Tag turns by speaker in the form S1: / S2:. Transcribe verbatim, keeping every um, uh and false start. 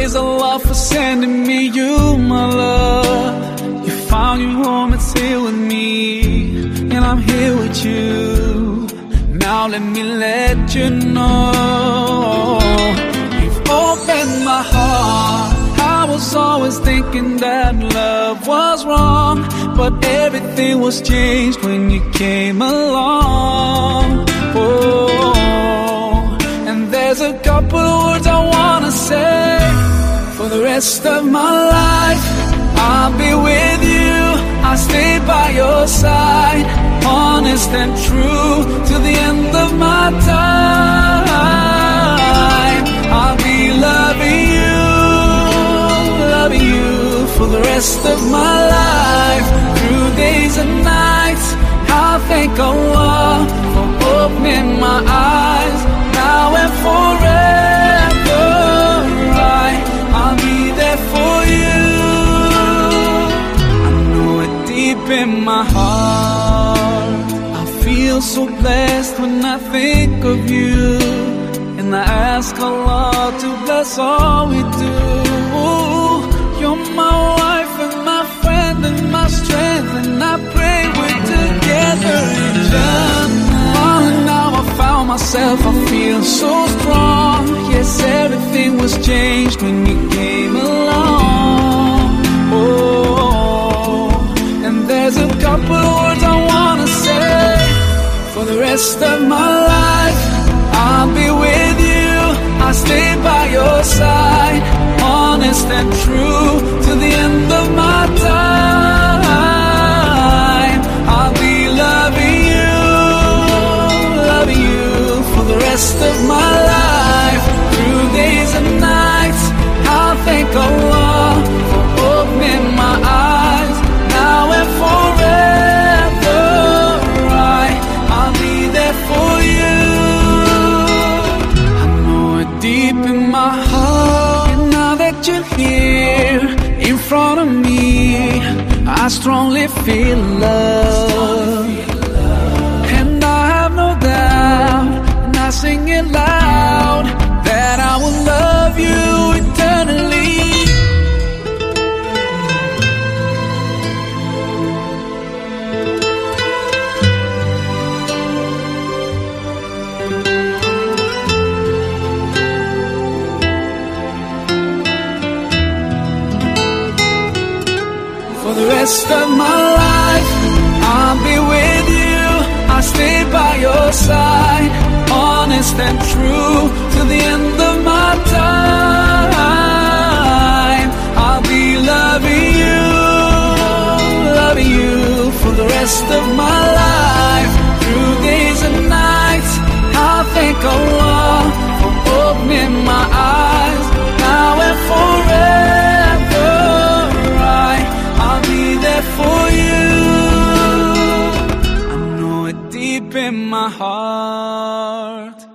S1: praise Allah for sending me you, my love. You found your home, it's here with me, and I'm here with you. Now let me let you know, you've opened my heart. I was always thinking that love was wrong, but everything was changed when you came along. Oh, and there's a couple of words I wanna say. For the rest of my life, I'll be with you, I'll stay by your side, honest and true, to the end of my time. I'll be loving you, loving you for the rest of my life, through days and nights. I'll thank Allah for opening my eyes, now and forever. Right, I'll be there for you. I know it deep in my heart. I feel so blessed when I think of you, and I ask Allah to bless all we do. You're my wife and my friend and my strength, and I pray we're together in Jannah. Oh, now I found myself, I feel so strong. Yes, everything was changed when you came along. Oh, and there's a couple of words I wanna say. For the rest of my life, I'll be with you, I'll stay by your side, honest and true, to the end of my time. I'll be loving you, loving you for the rest of my life, through days and nights. I'll thank Allah for opening my eyes, now and forever. Right, I'll be there for you. I know it deep in my heart. And now that you're here in front of me, I strongly feel love, and I have no doubt, and I sing it loud, that I will love you eternally. For the rest of my life, I'll be with you, I'll stay by your side, honest and true, to the end of my time. I'll be loving you, loving you for the rest of my life, through days and nights. I'll thank Allah for opening my eyes, now and forever. Right, I'll be there for you. I know it deep in my heart.